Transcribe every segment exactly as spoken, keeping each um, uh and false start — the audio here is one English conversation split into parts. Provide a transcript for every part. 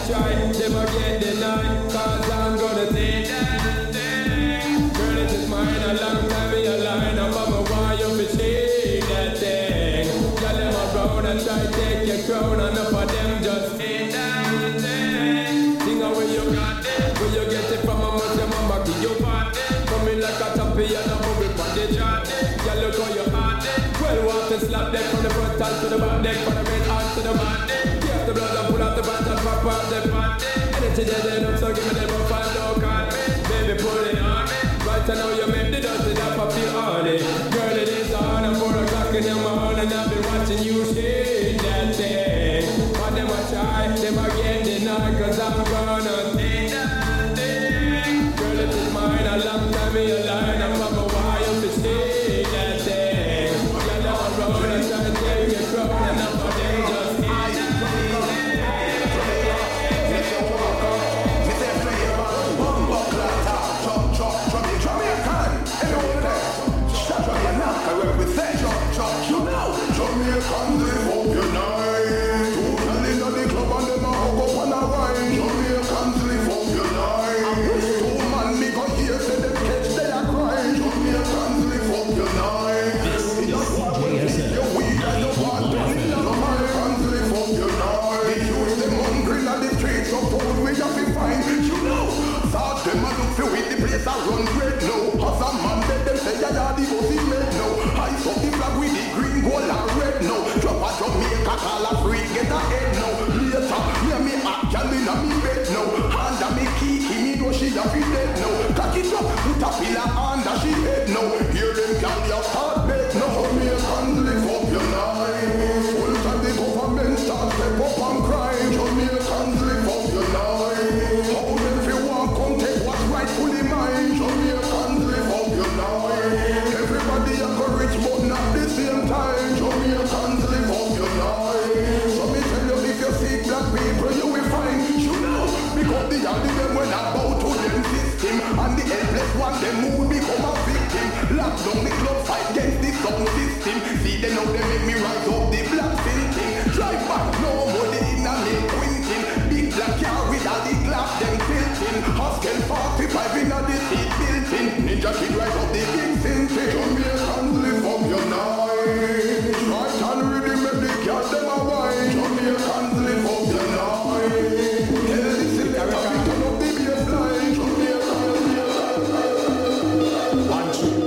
try, them a get denied. Cause I'm gonna take that thing. Girl, it is mine a long time in your line. I'm mama, why you be shake that thing? Y'all them around and try take your crown. And enough of them just take that thing. Sing out where you got it, where you get it from. I must your mama give you party. Coming like a champion, a bubble for the charty. Y'all look how you heart it. Well, want to slap them from the front hand to the back deck, from the red hand to the back deck. Get the blood and pull out the bat and pop out the party. Energy dead enough, so give me the buff and don't call me. Baby, pull it on me. Right now you make the dusty up, I feel horny. Girl, it is on at four o'clock in the morning. I've been watching you shake that thing. But them a try, them a get denied. Cause I'm gonna take that thing. Girl, it is mine a long time in your line. I'm mama, why you be shake that thing? You're not around and try to take your crown. And I'm for them just take that thing. Jamaican live up your night. Two girl inna the club and them a hug up and a wine. Jamaicans live up your night. Two man me go hear say them catch they a cry. Jamaicans live up your night. This is D J S F. Your weed and your water Jamaicans live up your night. The youth them hungry inna the streets of food we have to find. You know, thought them a look for with the place a run great now. As a man dead them say ya ya the pussy made now. High up the flag with the green gold and red now. Drop a Jamaica call a freak get a head now. Later, me and me hot gal inna me bed now. Hand a me kiki, me know she a fi dead now. Cock it up, put a pillar under she head now. Hear them gal ya start bed now. Jamaicans live up your night. Full time the government start step up and cry. Jamaicans live up your night. How them fi want come take what's rightfully mine. Jamaicans live up your night. Everybody a go rich but not the same time. Jamaicans live up your life. So me tell you, if you see black people, you will find. You know, because the only them when I bow to them system, and the helpless one them who become a victim. Lock down the club fight against the sound system. See them now they make me rise up the black thinking. Drive back no money in a me winking. Big black car with all the glass them tilting. Hustle forty-five in a the seat built-in. Ninja kid rise up the big thinking. Jamaicans live up your night. Right and ready, make the cat them a wine. Jamaicans live up your night. Tell the selector we turn up the bassline. Jamaicans one two.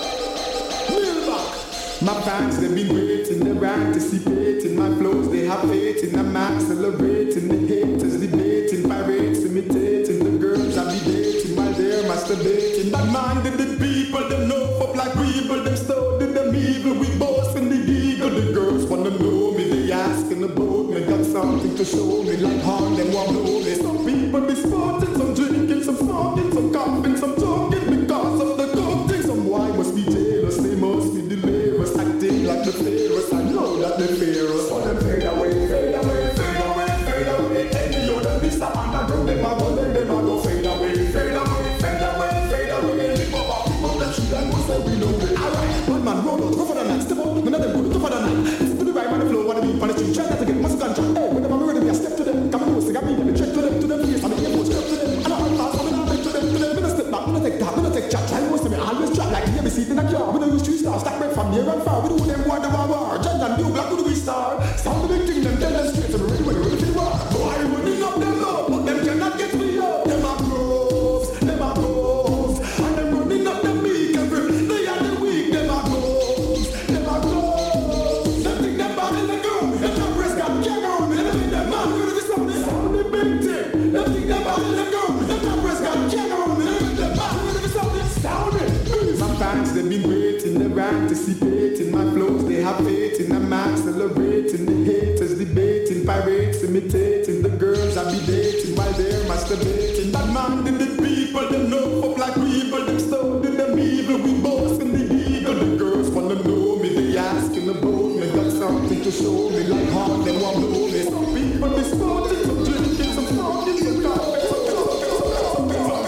Mill back. My fans they've been waiting, they're anticipating my flows. They have faith in I'm accelerating. The haters debating, pirates imitating. The girls I be dating while they're masturbating. Bad minded the people, them know up like weevil. Them studied them evil, we boast in the eagle. The girls wanna know me, they asking about me. Got something to show me, like hard them want blow me. Some people be sporting, some drinking, some smoking, some coughing, some talking because of the coating. Some boy must be jealous, they must be delirious, acting like the pharaohs. I know that they fear us. So them fade away, fade away, fade away, fade away. Any other this a underground, them a go, then them a go fade away, fade away, fade away, fade away. Live up our people, them shoot and go say we know it. Alright, good man, roll out, rougher than that, step up, none of them good, tougher than that. Listen to the rhyme and the flow, wanna be on the street, try not to get much ganja. Hey, when them a ready, I step to them, come and know, say I mean, let me check to them, to them face, and the earphones step to them. And I hard fast, I'm not to them, to them, me no step back, me no take that, me no take chat. Try most of me, always chat like me, me seat in a car. We don't use three stars, stack bread from near and far. We do them war, the war, war. John and New Black, who do we star? Sound the big thing, them tell them straight, so we ready when we ready for the war. Boy, we running up them low, but them cannot get me up. Them are groves, them are groves, and them running up them meek every. They are the weak, them are groves, them are groves. Them think them bad in the girl, and them breast got kangaroo. And them think them man ready for something. Sound the big thing. Them think them bad in the girl, and them breast got kangaroo. And them think them man ready for something. Sound it. My fans they've been waiting, they're anticipating my flows. They have faith in I'm accelerating. The haters debating, pirates imitating. The girls I be dating while they're masturbating. Bad minded the people, them know up like weevil. Them studied them evil, we boast in the eagle. The girls wanna know me, they asking about me. Got something to show me, like hard them want blow me. Some people be sporting, some drinking, some smoking, some coughing, some talking, some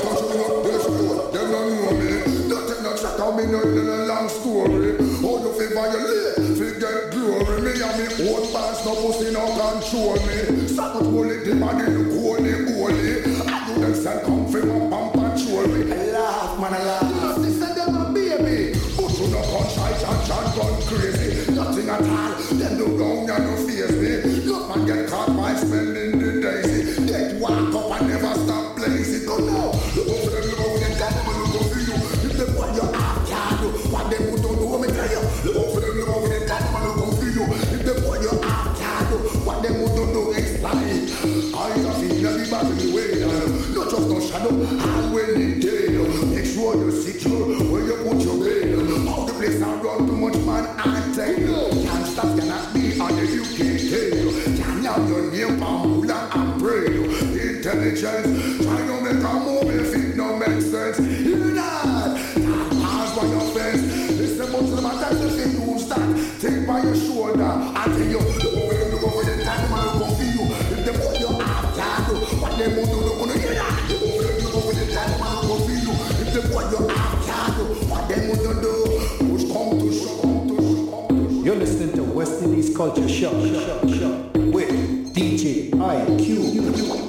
talking. Them don't know me, nothing not check out me, nothing a long story. How you feel violate, feel get glory. Me and me own pass, no pussy no control me. Stop bullet the body, look holy. in the back of the way. Not just no shadow, and when it day. Make sure you're secure where you put your bed. All the place I run too much man and tell you. Can't stop, cannot be on the U K tail. Can't have your name, Pamula and pray. Intelligence, try to make a move if it don't make sense. Hear that? Pass by your fence. Listen to the matter if you use that. Take by your shoulder. I tell you, look over you, look over the time, man, look over you. If they put your arm down, what they want to do, look over you. Look over you, look over the time, man, look over you. If they put your arm down, what they want to do, push come to show, come to show, come to show. You're listening to West Indies Culture Shock, Shock, Shock with D J I Q.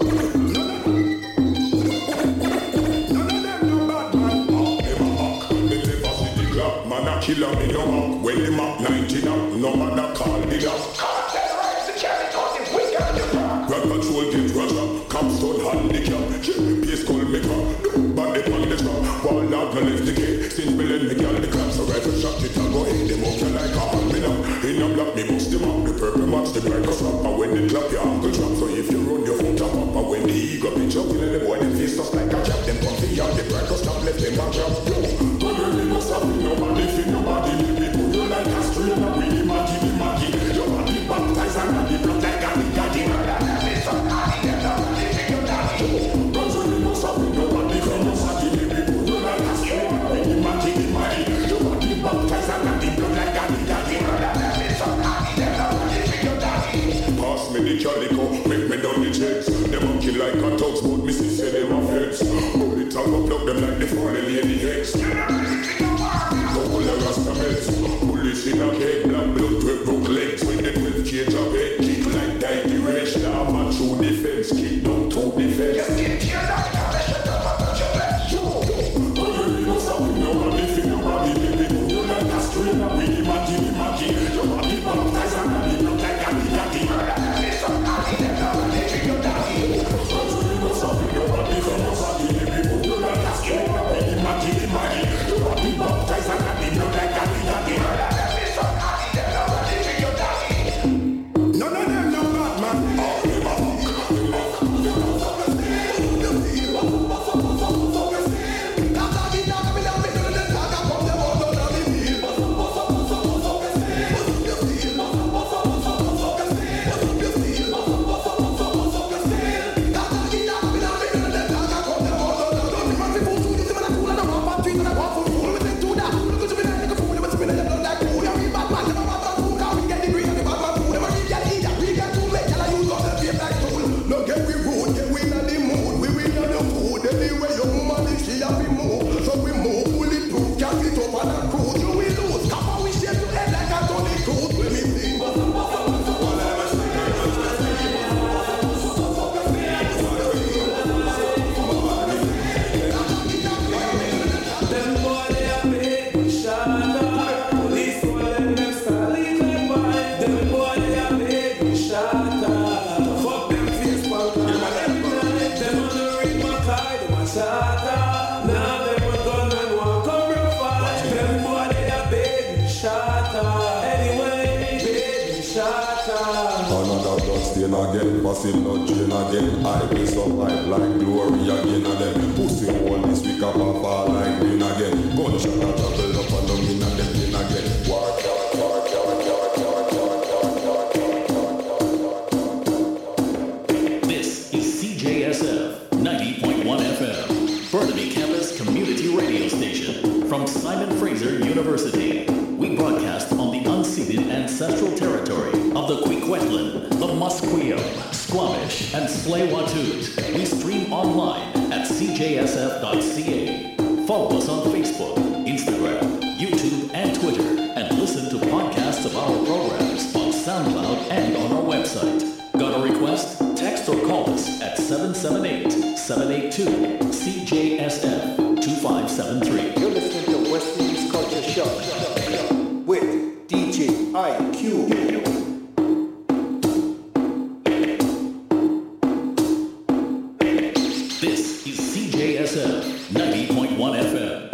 Killer me no up, when him up nineteen up, no matter call me up. Terrorize the carry, cause if we got the rock. Grab patrol, get rush up, Capstone handicap. Jimmy Pace call me up, but they on the trap. Wall out, no left the gate, since me let me get the crap. So rifle shot, it and go hit them up, you like a hand me now. In a block, me bust them up, the purple match, the bright cross up. And when they clap, your ankle drop. So if you run your foot up, up. And when the ego pitch up, you let the boy, them face just like a trap. Them comfy out, the bright cross up, left them back up. Nobody must have been nobody feel nobody live it. Put you like a stream and we the Maggie, the Maggie. Your body baptized and body blood like a Gaddy. Nobody some daddy, nobody feel your daddy. Nobody must have been nobody feel nobody live it. Put you like a stream and we the Maggie, the Maggie. Your body baptized and body blood like a Gaddy. Nobody some daddy, nobody feel your daddy. Pass me the calico, make me down the checks. Them a kill like a thugs, but me see say them a feds. Bullet and go plug them like the fallen lady heads. Police in a cake, black blood, twelve broke legs. When they twelve cage of head, kick like die the rest. Now man through defense, kick down to defense. Just get here like a rest, shut up and touch your flesh. Yo, yo, I really know something, nobody feel nobody living. You like a strain and we imagine, imagine. Your body baptized and body blood like a daddy. Murder, some daddy, them nobody feel your daddy. I really know something, nobody feel nobody living. You like a strain and we imagine, imagine. Your body baptized and body blood like a daddy. Again, passing not drain again. I be some hype like glory again and then pussy hole this week up and fall like green again. Gunshot and travel up and down in and them in again. War out, war out, war out, war out. This is C J S F ninety point one F M, Burnaby Campus Community Radio Station from Simon Fraser University. We broadcast on the unceded ancestral territory of the Kwikwetlan, the Musqueam, Squamish, and Tsleil-Waututh. We stream online at c j s f dot c a. Follow us on Facebook, Instagram, YouTube, and Twitter, and listen to podcasts of our programs on SoundCloud and on our website. Got a request? Text or call us at seven seven eight, seven eight two, C J S F two five seven three. You're listening to West Indies Culture Shock with D J I Q. This is C J S F ninety point one F M.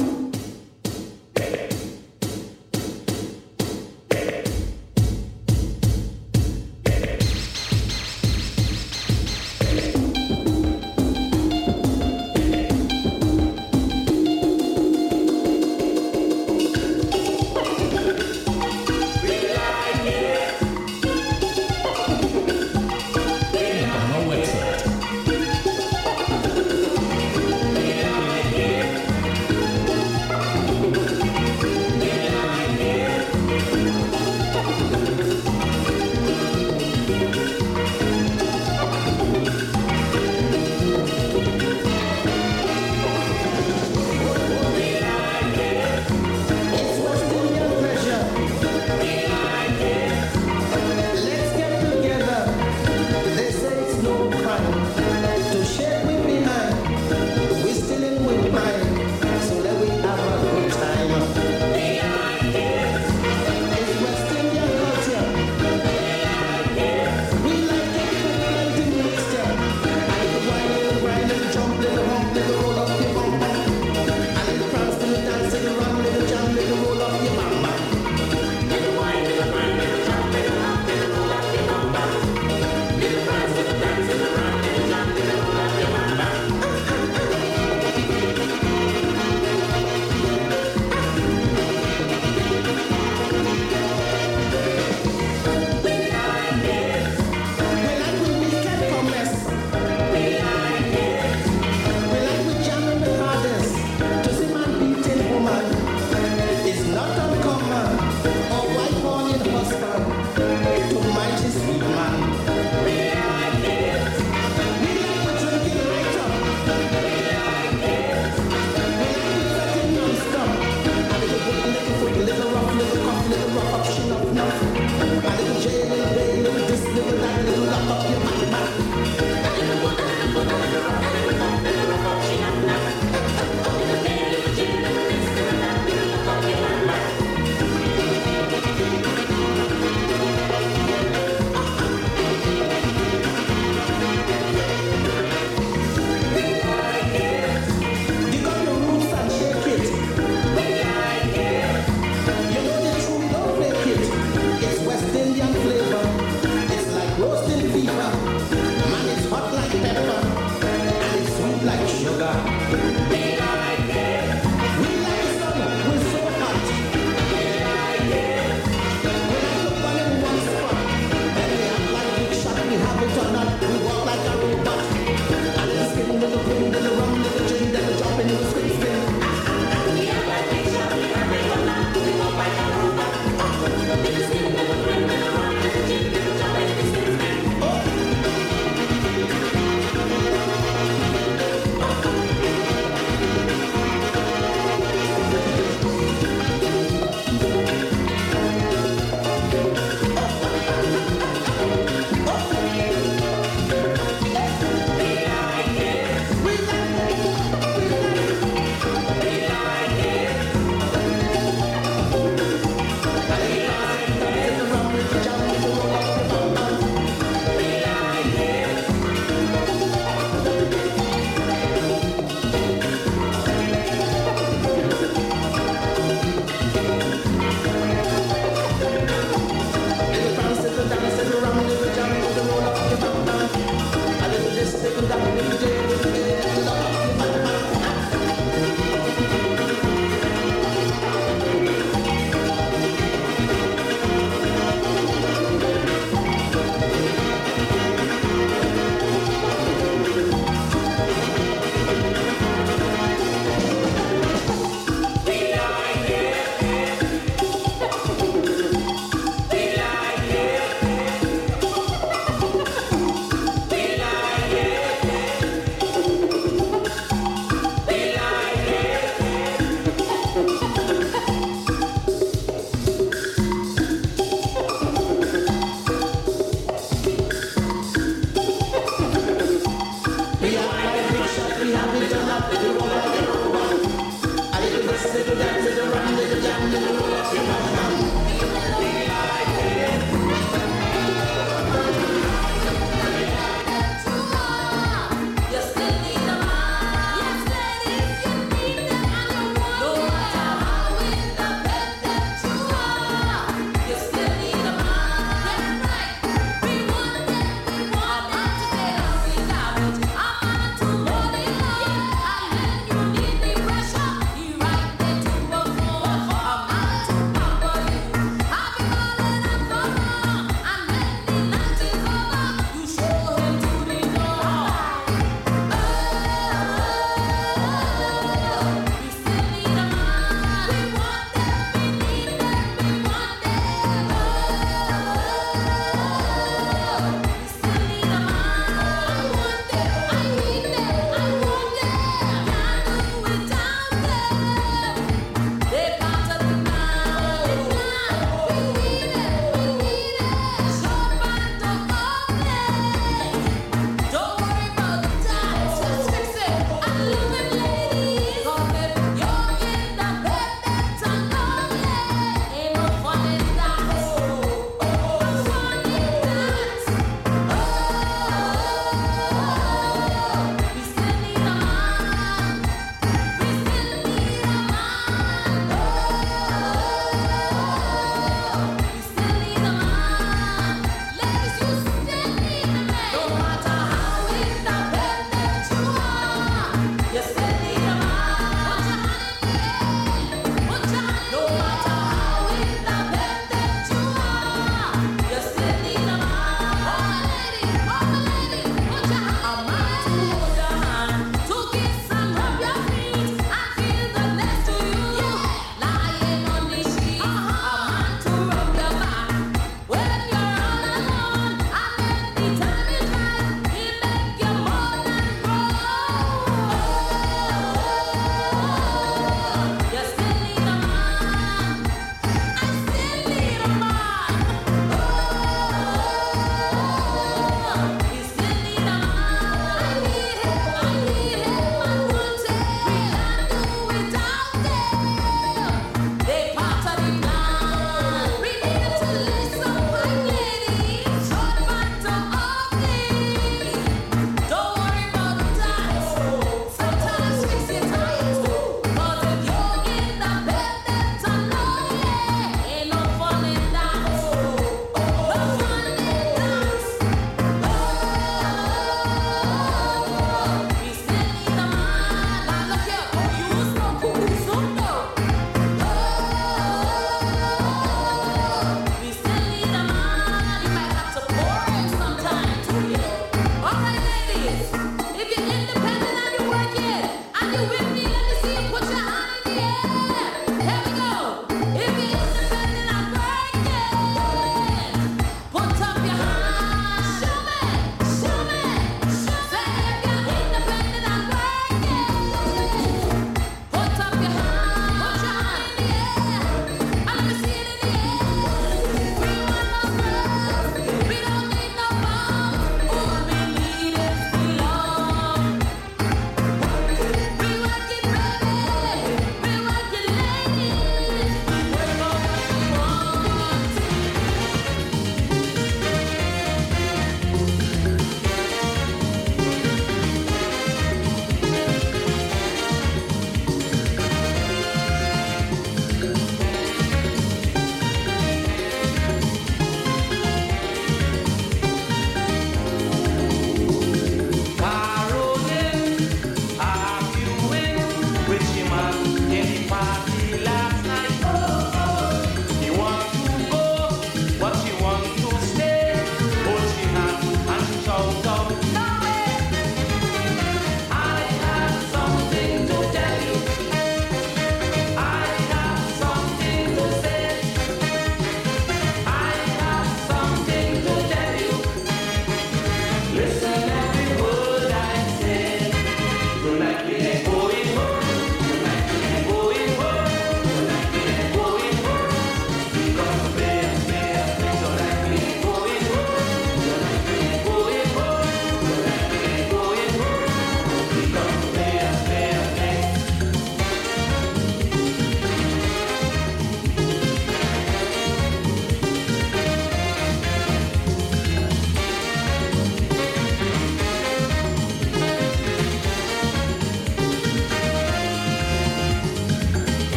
All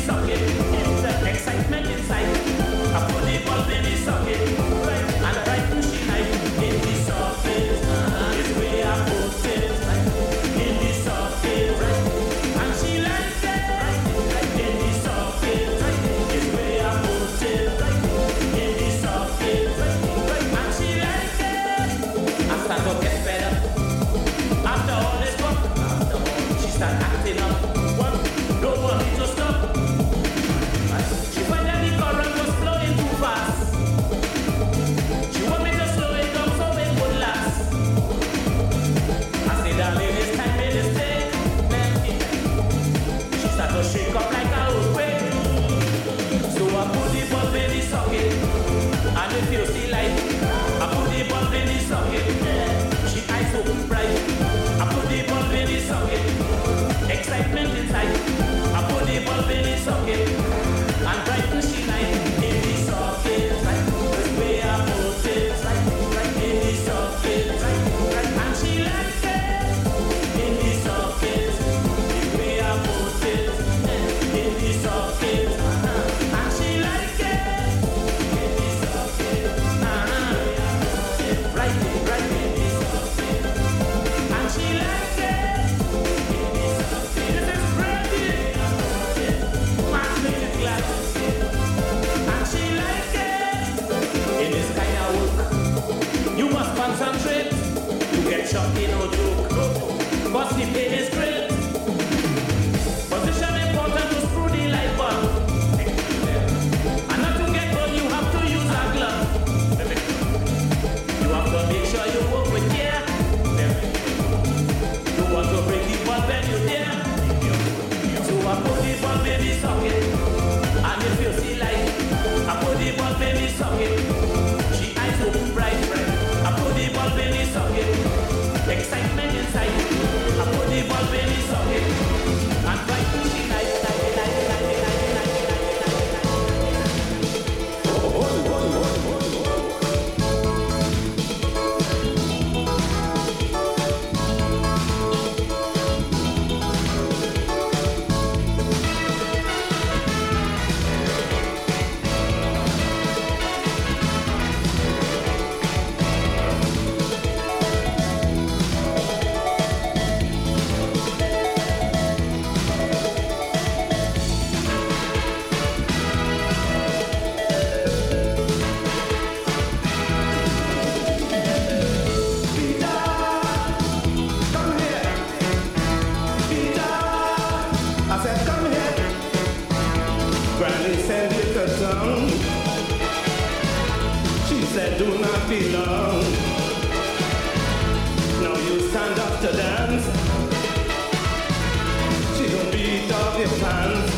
socket. It's the excitement inside. I put the bulb in the socket, right, and right to she knife in the socket. Uh-huh. It's where I put it, right, in the socket, right, and she likes it, right, right, in the socket, right. It's where I put it, right, in the socket, right, right, and she likes it. I start to get fed up. After all this work, after all, she start acting up. What? Don't want me to stop. Right. She find that the current was flowing too fast. She want me to slow it down so it would last. I say, darling, it's time me to stay. She start to shake up like a earthquake. So I put the bulb in the socket, and if you see light, I put the bulb in the socket. She eyes so bright. I put the bulb in the socket. Excitement inside. I put the bulb in the socket, and brighten she light in the socket. Right, the way I put it, right, right in the socket, right, right, and she likes it in the socket. The way I put it in the socket, uh-huh. And she likes it in the socket, uh-huh. Right, right in the socket, and she likes it. You must concentrate. You get shot in no joke. Cause the pain is great. Position important to screw the light bulb. And not to get burned, you have to use a glove. You have to make sure you work with care. You want to break the bulb when you dare. So I put the bulb in the socket, and if you see light, I put the bulb in the socket. She eyes open bright, bright. I put the bulb in the socket. Excitement inside. I put the bulb in the socket, and bright to she light, light, light, light, light, light, light, light. Oh, oh, oh, oh, oh. Do not belong. Now you stand up to dance. She don't beat off your pants.